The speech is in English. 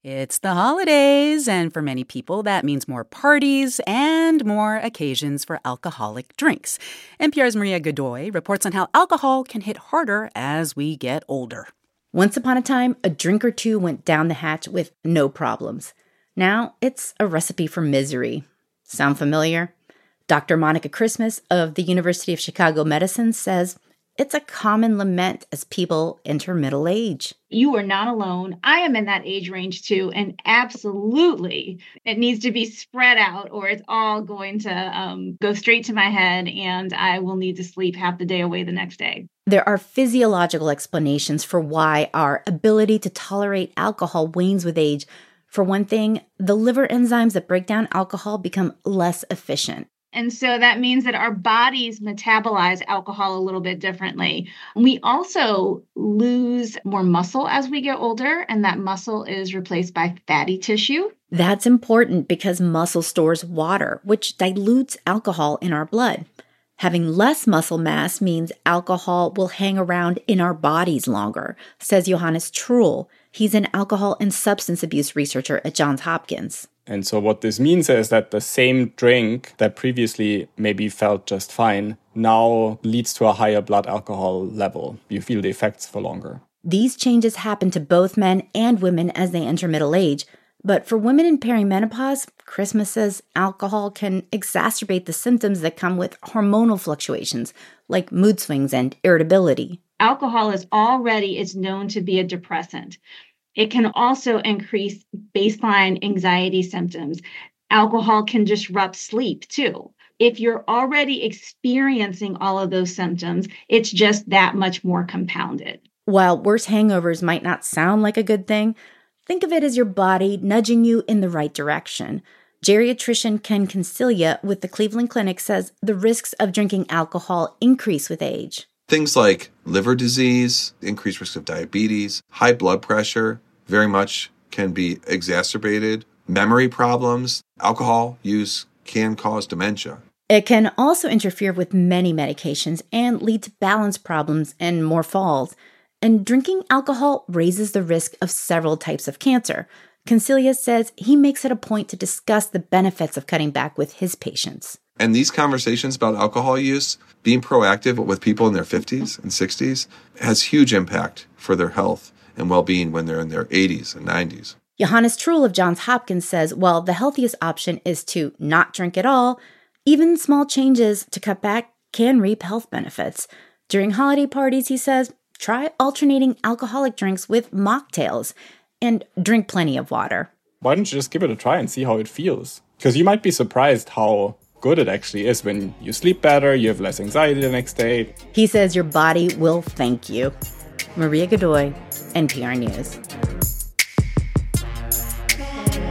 It's the holidays, and for many people, that means more parties and more occasions for alcoholic drinks. NPR's Maria Godoy reports on how alcohol can hit harder as we get older. Once upon a time, a drink or two went down the hatch with no problems. Now, it's a recipe for misery. Sound familiar? Dr. Monica Christmas of the University of Chicago Medicine says it's a common lament as people enter middle age. You are not alone. I am in that age range too. And absolutely, it needs to be spread out or it's all going to go straight to my head and I will need to sleep half the day away the next day. There are physiological explanations for why our ability to tolerate alcohol wanes with age. For one thing, the liver enzymes that break down alcohol become less efficient. And so that means that our bodies metabolize alcohol a little bit differently. We also lose more muscle as we get older, and that muscle is replaced by fatty tissue. That's important because muscle stores water, which dilutes alcohol in our blood. Having less muscle mass means alcohol will hang around in our bodies longer, says Johannes Trull. He's an alcohol and substance abuse researcher at Johns Hopkins. And so what this means is that the same drink that previously maybe felt just fine now leads to a higher blood alcohol level. You feel the effects for longer. These changes happen to both men and women as they enter middle age. But for women in perimenopause, Christmas says alcohol can exacerbate the symptoms that come with hormonal fluctuations, like mood swings and irritability. Alcohol is known to be a depressant. It can also increase baseline anxiety symptoms. Alcohol can disrupt sleep too. If you're already experiencing all of those symptoms, it's just that much more compounded. While worse hangovers might not sound like a good thing, think of it as your body nudging you in the right direction. Geriatrician Ken Concilia with the Cleveland Clinic says the risks of drinking alcohol increase with age. Things like liver disease, increased risk of diabetes, high blood pressure very much can be exacerbated. Memory problems, alcohol use can cause dementia. It can also interfere with many medications and lead to balance problems and more falls. And drinking alcohol raises the risk of several types of cancer. Concilia says he makes it a point to discuss the benefits of cutting back with his patients. And these conversations about alcohol use, being proactive with people in their 50s and 60s, has huge impact for their health and well-being when they're in their 80s and 90s. Johannes Trull of Johns Hopkins says while the healthiest option is to not drink at all, even small changes to cut back can reap health benefits. During holiday parties, he says, try alternating alcoholic drinks with mocktails and drink plenty of water. Why don't you just give it a try and see how it feels? Because you might be surprised how good it actually is when you sleep better, you have less anxiety the next day. He says your body will thank you. Maria Godoy, NPR News.